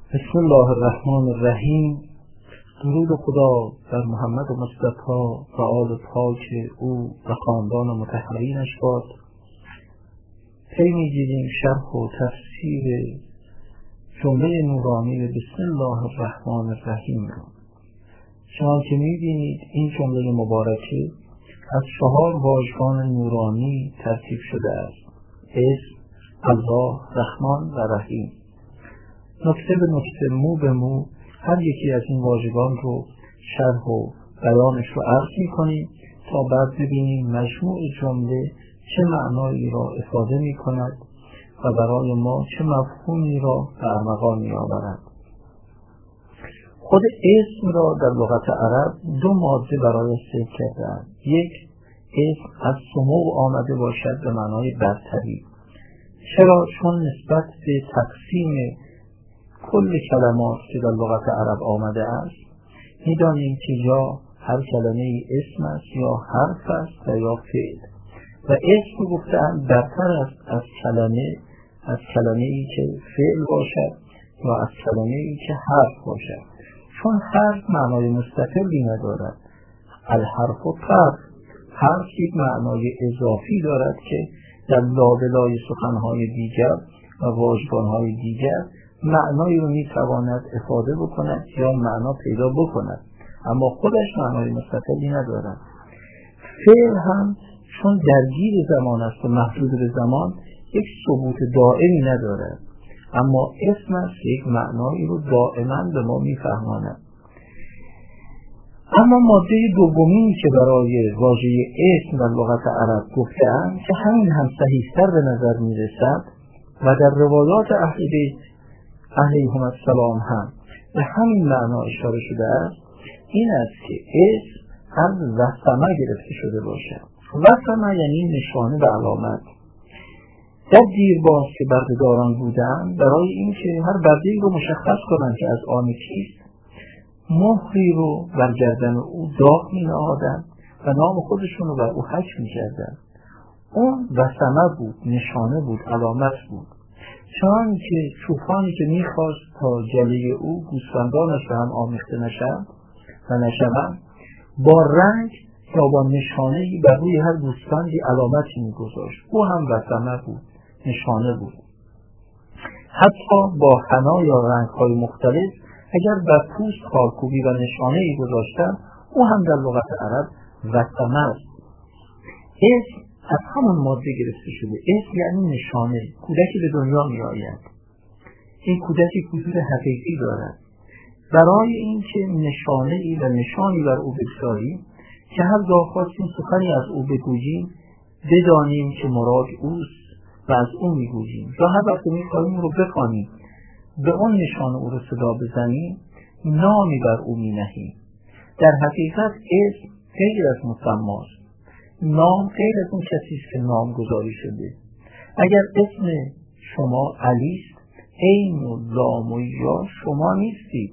بسم الله الرحمن الرحیم. درود خدا در محمد مصطفی و آل پاک او و خاندان مطهرینش باد. پی می‌گیریم شرح و تفسیر جمله نورانی بسم الله الرحمن الرحیم را. شما که می‌بینید این جمله مبارکه از 4 واژگان نورانی ترکیب شده است: اسم، الله، رحمان و رحیم. نکته به نکته، مو به مو هر یکی از این واژگان رو شرح و بیانش رو عرض می‌کنیم تا بعد ببینیم مجموع جمله چه معنایی را افاده می‌کند و برای ما چه مفهومی را به ارمغان می‌آورد. خود اسم را در لغت عرب 2 ماده برای ذکر کرده‌اند. یک، اسم از سمو آمده باشد به معنای برتری. چرا؟ چون نسبت به تقسیم کل کلمات که در لغت عرب آمده است می‌دانیم که یا هر کلمه اسم است یا حرف است و یا فعل، و اسم گفته‌اند برتر است از کلمه‌ای که فعل باشد یا از کلمه‌ای که حرف باشد، چون حرف معنای مستقلی ندارد. الحرف و حرف یک معنای اضافی دارد که در لابلای سخنهای دیگر و واژگانهای دیگر معنایی رو میتواند افاده بکند یا معنا پیدا بکند، اما خودش معنای مستقلی ندارد. فعل هم چون درگیر زمان است و محدود به زمان یک ثبوت دائمی ندارد، اما اسم است یک معنایی رو دائما به ما میفهماند. اما ماده دومی که برای واژه اسم در لغت عرب گفته‌اند که همین هم صحیح‌تر به نظر میرسد و در روایات اهل بیت علیهم السلام هم به همین معنا اشاره شده است، این است که اسم از وسمه گرفته شده باشد. وسمه یعنی نشانه و علامت. در دیرباز که بردهداران بودند، برای اینکه هر برده‌ای رو مشخص کنند که از آن کیست، مهری رو بر گردن او داغ می‌نهادند و نام خودشون رو بر او حک می‌کردند. اون وسمه بود، نشانه بود، علامت بود. چون که چوپانی که میخواست تا جلیه او گوسفندانش به هم آمیخته نشند و نشوند، با رنگ یا با نشانه‌ای بر روی هر گوسفندی علامتی میگذاشت. او هم وسمه بود، نشانه بود. حتی با حنا یا رنگ‌های مختلف اگر بر پوست خالکوبی و نشانه‌ای گذاشتن، او هم در لغت عرب وسمه است. اسم از همون ماده گرفته شده. اسم یعنی نشانه. کودکی به دنیا می آید. این کودکی حضور حقیقی دارد. برای اینکه نشانه‌ای و نشانی بر او بگذاریم که هر جا خواستیم سخنی از او بگوییم بدانیم که مراد اوست و از او میگوییم، یا هر وقت میخواهیم رو بخوانیم به اون نشانه او رو صدا بزنیم نامی بر او مینهیم. در حقیقت اسم غیر از مسماست. نام غیر از اون کسی است که نام گذاری شده. اگر اسم شما علی است، عین و لام و یا شما نیستید،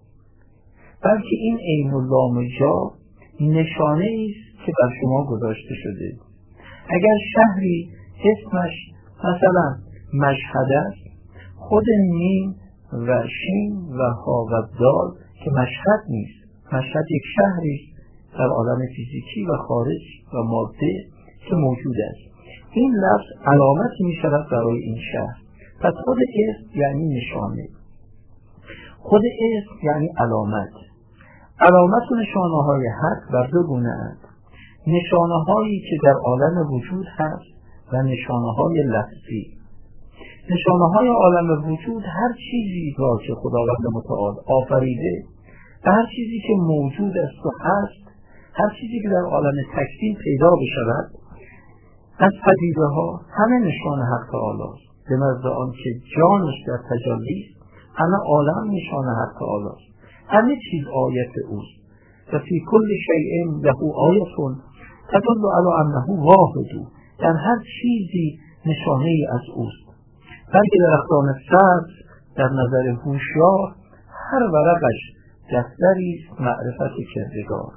بلکه این عین و لام و یا نشانه است که بر شما گذاشته شده. اگر شهری اسمش مثلا مشهد است، خود میم و شین و ها و دال که مشهد نیست. مشهد یک شهری است در عالم فیزیکی و خارج و ماده که موجود است. این لفظ علامتی می شود برای این شهر. پس خود اسم یعنی نشانه، خود اسم یعنی علامت. علامت و نشانه های حق بر 2 گونه اند: نشانه هایی که در عالم وجود هست و نشانه های لفظی. نشانه های عالم وجود هر چیزی را که خداوند متعال آفریده و هر چیزی که موجود است و هست، هر چیزی که در عالم تکوین پیدا بشود از پدیده ها، همه نشان حق تعالی است. به نظر آن که جانش در تجلی است، همه عالم نشان حق تعالی است. همه چیز آیت اوست. و فی کل شیء له آیة تدل علی انه واحد. در هر چیزی نشانه ای از اوست. بلکه درختان سبز در نظر هوشیار هر ورقش دفتری است معرفت کردگار.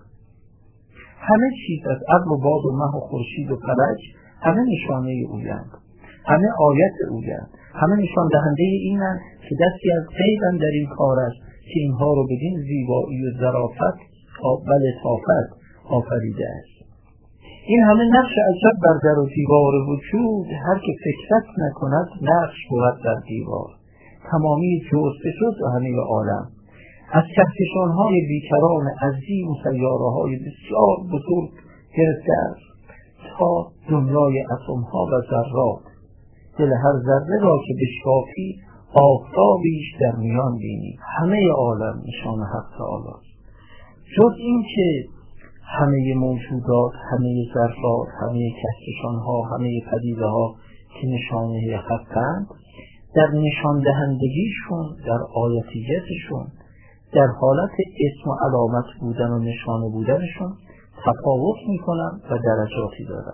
همه چیز از ابر و باد و مه و خورشید و فلک همه نشانه اویند، همه آیت اویند. همه نشان دهنده اینند که دستی از غیبن در این کار است که اینها رو بدین زیبایی و ظرافت و لطافت آفریده است. این همه نقش عجب بر در و دیوار وجود، هر که فکرت نکند نقش بود در دیوار. تمامی جز و همه عالم از کهکشان‌های بیکران عظیم و سیاره‌های بسیار بزرگ گرفته است تا دنیای اتم‌ها و ذرات، دل هر ذره را که بشکافی آفتابیش در میان بینی. همه عالم نشان حق تعالی است. جز این که همه موجودات، همه ذرات، همه کهکشان‌ها، همه پدیده‌ها که نشانه حقند، در نشان دهندگیشون، در آیتیتشون، در حالت اسم و علامت بودن و نشانه بودنشون تفاوت میکنن و درجاتی دارن.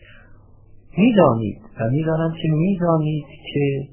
میدانید و میدانم که میدانید که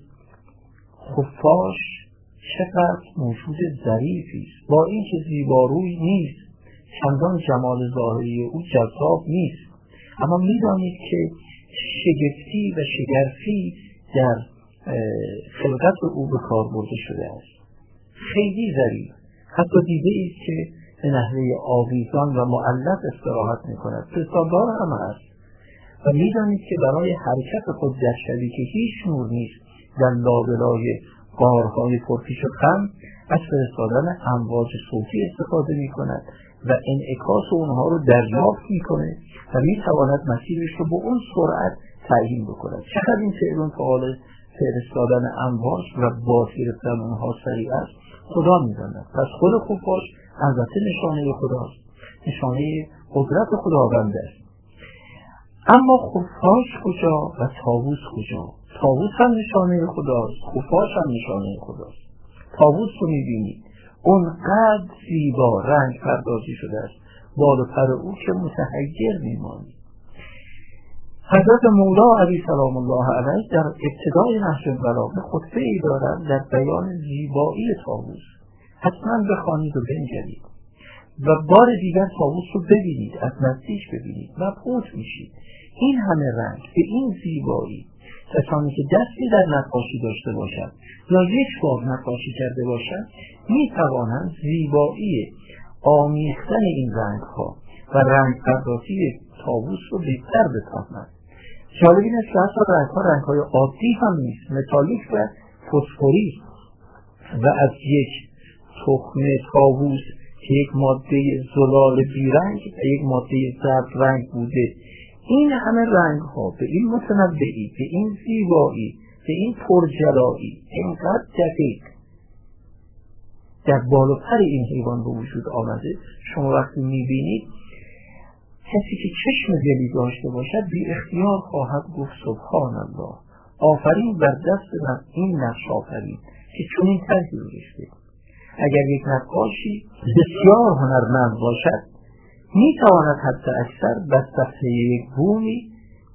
خفاش چقدر موجود ظریفی است. با اینکه زیباروی نیست، چندان جمال ظاهری او جذاب نیست، اما میدانید که شگفتی و شگرفی در خلقت او به کار برده شده است. خیلی ظریف، حتی دیده ایست که به نحوه آویزان و معلق استراحت میکند، پستاندار هم است. و میدانید که برای حرکت خود در شبی که هیچ نور نیست در لابلای غارهای پرپیچ و خم، از فرستادن امواج صوتی استفاده میکند و انعکاس اونها رو دریافت میکنه و میتواند مسیرش رو به اون سرعت تعیین بکند. چقدر این فعل فعال فرستادن امواج و باز گرفتن اونها سریع است خدا میداند. پس خود خفاش البته نشانه خداست، نشانه قدرت خداوند است. اما خفاش کجا و طاووس کجا؟ طاووس هم نشانه خداست، خفاش هم نشانه خداست. طاووس رو میبینید اونقدر زیبا رنگ پردازی شده است، بال و پر او که متحیر میمانید. حضرت مولا علی سلام الله علیه در ابتدای نهج البلاغه خطبه ای دارند در بیان زیبایی طاووس. حتما بخوانید و بنگرید و بار دیگر طاووس رو ببینید، از نزدیک ببینید، مبهوت میشید. این همه رنگ به این زیبایی، کسانی که دستی در نقاشی داشته باشند یا یک بار نقاشی کرده باشند میتوانند زیبایی آمیختن این رنگ ها و رنگ پردازی طاووس رو بهتر بفهمند. جالب این است که حتی رنگ های عادی هم نیست، متالیک و فسفوری و از یک تخم طاووس که یک ماده زلال بیرنگ و یک ماده زرد رنگ بوده، این همه رنگ ها به این متنوعی، به این زیبایی، به این پرجلایی، اینقدر دقیق در بالا پر این حیوان به وجود آمده. شما وقتی میبینید کسی که چشم دلی داشته باشد بی اختیار خواهد گفت سبحان الله، آفرین بر دست من این نقش آفرین که چون این طرحی رو ریخته. اگر یک نقاشی بسیار هنرمند باشد میتواند حتی اکثر بر صفحه یک بومی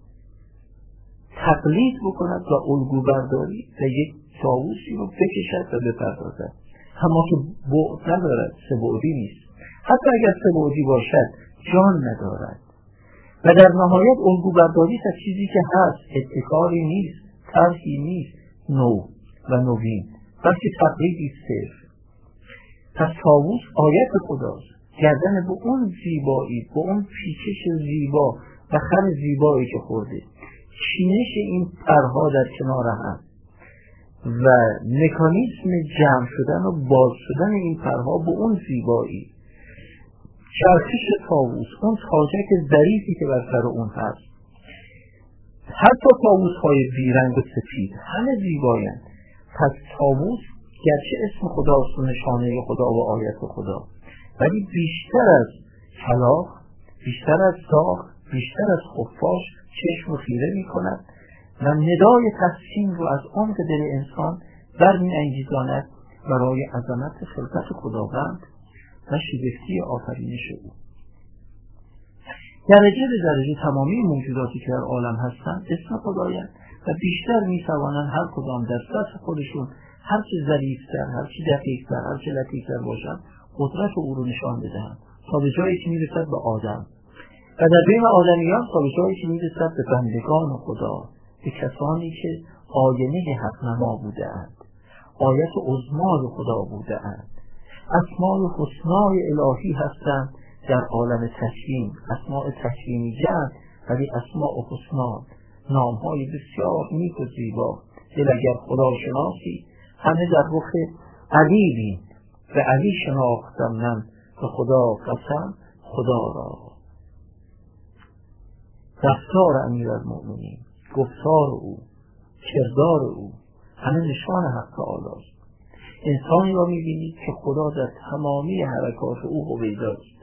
تقلید بکند و الگو برداری و یک طاووسی رو بکشد و بپردازد، اما که بعد ندارد، سه بعدی نیست. حتی اگر سه بعدی باشد جان ندارد و در نهایت الگو برداری از چیزی که هست، ابتکاری نیست، طرحی نیست نو و نوین، بلکه تقلیدی صرف. پس طاووس آیت خداست، گردن به اون زیبایی، به اون پیچش زیبا و خم زیبایی که خورده، چینش این پرها در کنار هم و مکانیزم جمع شدن و باز شدن این پرها به اون زیبایی، چرخش طاووس، اون تاجک ظریفی که بر سر اون هست، حتی طاووس های بیرنگ و سفید همه زیبایند. پس طاووس گرچه اسم خداست و نشانه خدا و آیت خدا، ولی بیشتر از کلاغ، بیشتر از داغ، بیشتر از خفاش چشم خیره می کند و ندای تحسین رو از عمق دل انسان برمی انگیزاند برای عظمت خلقت خداوند و شگفتی آفرینش او. درجه به درجه تمامی موجوداتی که در عالم هستند اسم خدایند و بیشتر می توانند هر کدام در سطح خودشون هرچه ظریف‌تر، هرچه دقیق‌تر، هرچه لطیف‌تر باشند قدرت او رو نشان بدهند تا به جایی که میرسد به آدم و در بین آدمیان تا به جایی که میرسد به بندگان خدا، به کسانی که آینه حق نما بودند، آیت عظمای خدا بودند، اسماء حسنای الهی هستند در عالم تکوین، اسماء تکوینی جمع ولی اسماء حسنا، نامهای بسیار نیک و زیبا. دل اگر خدا شناسی همه در رخ علی بین، به علی شناختم من به خدا قسم خدا را. رفتار امیرالمؤمنین، گفتار او، کردار او همه نشان حق تعالی است. انسانی را می‌بینید که خدا در تمامی حرکات او هویداست.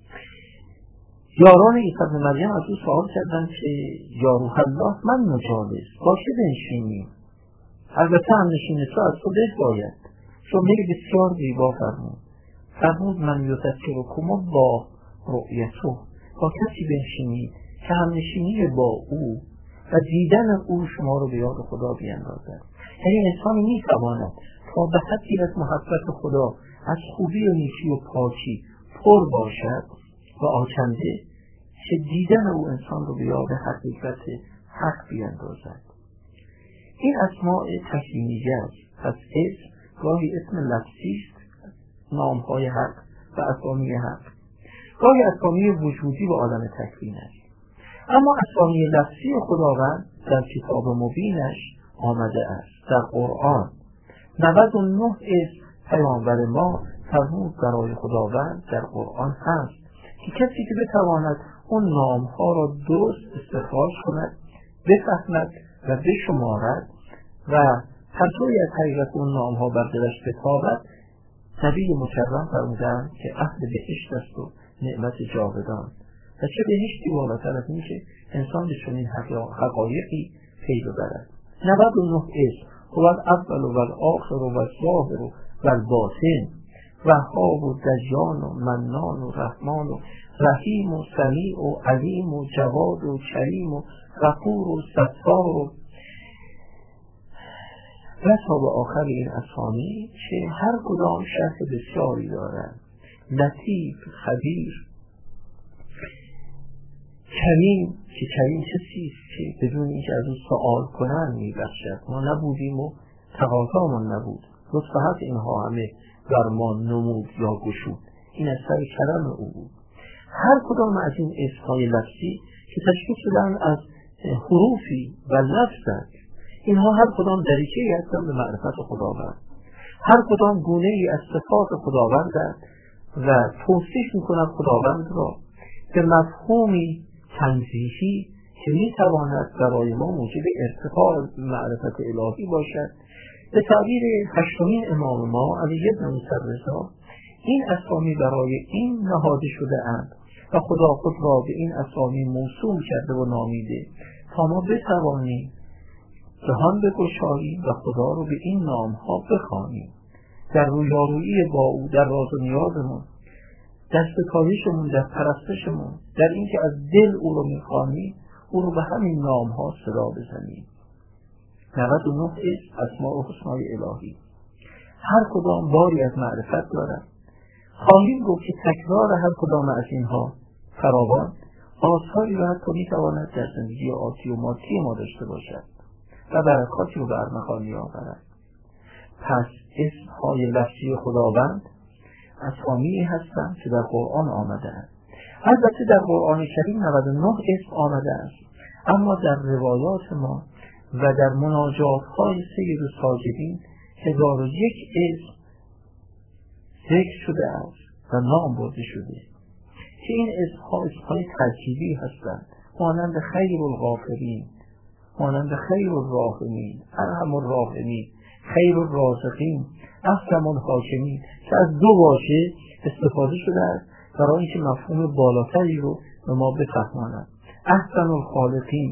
یاران عیسی ابن مریم از او سوال کردند که یا روح الله من مجالس با چه بنشینیم؟ البته هم نشین تو از تو باید. جمله بسیار زیبا فرمود من یذکرکم با رؤیته، با کسی بنشینید که هم نشینی با او و دیدن او شما رو به یاد خدا بیاندازد. یعنی انسان میتواند تا به حدی از محبت خدا، از خوبی و نیکی و پاکی پر باشد و آکنده که دیدن او انسان رو به یاد حقیقت حق بیاندازد. این اسماء تکوینیه است. پس اسم گاهی اسم لفظی است، نامهای حق و اسامی حق، گاهی اسامی وجودی و عالم تکوین است. اما اسامی لفظی خداوند در کتاب مبینش آمده است. در قرآن 99 اسم پیامبر ما فرمود برای خداوند در قرآن هست که کسی که بتواند اون نامها را درست استخراج کند، بفهمد و بشمارد و پرتوی از حقیقت اون نامها بر دلش بتابد، نبی مکرم فرمودند که اهل بهشت است و نعمت جاودان. و چه بهشتی بالاتر از این که انسان به چنین حقایقی پی ببرد. 99 اسم هو الاول و الاخر و الظاهر و الباطن، وهاب و دجان و منان و رحمان و رحیم و سمیع و علیم و جواد و کریم و غفور و ستار و تا به آخر این اسامی که هر کدام شرح بسیاری دارند. لطیف، خبیر، کریم، که کریم کسی است که بدون اینکه از او سوال کنن میبخشد. ما نبودیم و تقاضامون نبود، لطف حق اینها همه بر ما نمود یا گشود، این اثر کرم او بود. هر کدام از این اسمهای لفظی که تشکیل شدن از حروفی و لفظند، اینها هر کدام دریچه‌ای هستند به معرفت خداوند. هر کدام گونه‌ای از صفات خداوندند و توصیف می‌کنند خداوند را به مفهومی تنزیهی که می‌تواند برای ما موجب ارتقاء معرفت الهی باشد. به تعبیر هشتمین امام ما علی بن موسی رضا، این اسامی برای این نهاده شده اند و خدا خود را به این اسامی موسوم کرده و نامیده تا ما بتوانیم جهان بگشاییم و خدا رو به این نامها بخوانیم، در رویارویی با او، در راز و نیازمون، در ستایشمون، در پرستشمون، در اینکه از دل او رو میخوانیم، او رو به همین نامها صدا بزنیم. 99 اسم اسماء حسنای الهی هر کدام باری از معرفت دارد. خواهیم گفت که تکرار هر کدام از اینها فراوان آثاری را حتی میتواند در زندگی عادی و مادی ما داشته باشد و برکاتی رو به ارمغانی آورد. پس اسمهای لفظی خداوند اسامی هستند که در قرآن آمده است. البته در قرآن کریم 99 اسم آمده است، اما در روایات ما و در مناجات‌های سید ساجدین 1001 اسم ذکر شده است و نام برده شده که این اسمهای ترکیبی هستند، مانند خیر الغافرین، مانند خیر الراحمین، ارحم الراحمین، خیر الرازقین، احکم الحاکمین، که از دو واژه استفاده شده است برای اینکه مفهوم بالاتری رو به ما بفهماند. احسن الخالقین،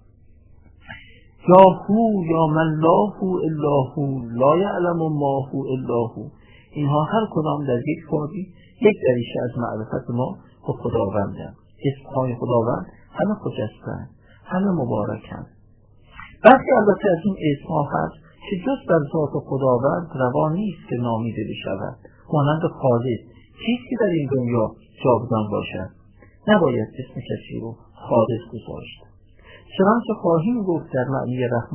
یا هو یا من لا هو الا هو لا یعلم ما هو الا هو، اینها هر کدام در یک وادی یک دریچه از معرفت ما به خداوندند. اسمهای خداوند همه خجستند، همه مبارکند. برخی البته از این اسمها هست که جز در ذات خداوند روا نیست که نامیده بشود، مانند خالق، چیزی که در این دنیا جاودان باشد نباید اسم کسی رو خالق گذاشت. چنانچه خواهیم گفت در معنی رحمان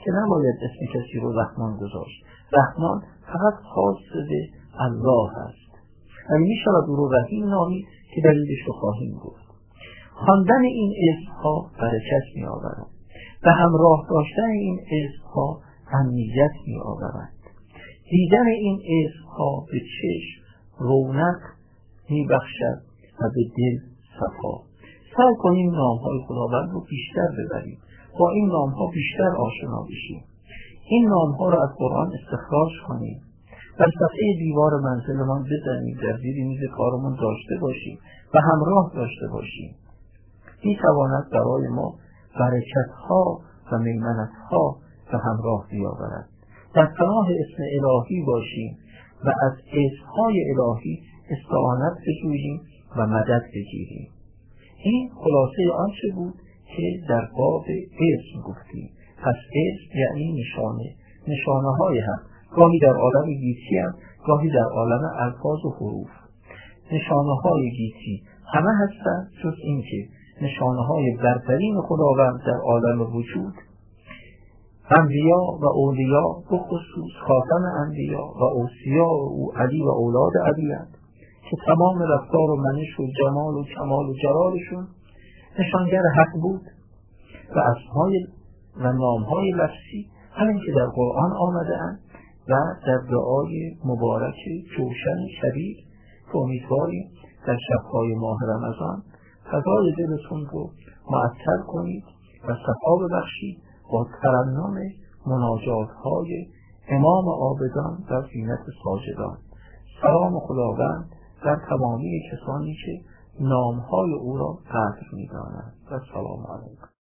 که نباید اسم کسی رو رحمان گذاشت. رحمان فقط خاص به الله است. ولی می شود او رو رحیم نامید که دلیلش رو خواهیم گفت. خواندن این اسمها برکت می آورد. به همراه داشتن این اسمها امنیت می آورد. دیدن این اسمها به چشم رونق می بخشد و به دل صفا. سعی کنیم نامهای خداوند رو بیشتر ببریم، با این نامها بیشتر آشنا بشیم. این نامها رو از قرآن استخراج کنیم، بر صفحه دیوار منزلمان بزنیم، در زیر میز کارمون داشته باشیم و همراه داشته باشیم. این تواند برای ما برکت‌ها و میمنت‌ها به همراه بیاورد. در پناه اسم الهی باشیم و از اسمهای الهی استعانت بجوییم و مدد بگیریم. این خلاصه آنچه بود که در باب اسم گفتیم. پس اسم یعنی نشانه های هم، گاهی در عالم گیتی هم، گاهی در عالم الفاظ و حروف. نشانه های گیتی همه هستند جز این که نشانه های برترین خداوند در عالم وجود، انبیا و اولیا، به خصوص خاتم انبیا و اوصیا او علی و اولاد علی هست که تمام رفتار و منش و جمال و کمال و جلالشون نشانگر حق بود و اسمای و نامهای لفظی همین که در قرآن آمده اند و در دعای مبارک جوشن شبیه که امیدواریم در شبهای ماه رمضان فضای دلتون رو معطر کنید و صفا ببخشید با ترنم مناجات های امام عابدان در زینت ساجدان. سلام خداوند در تمامی کسانی که نامهای او را قدر می‌دانند و سلام علیکم.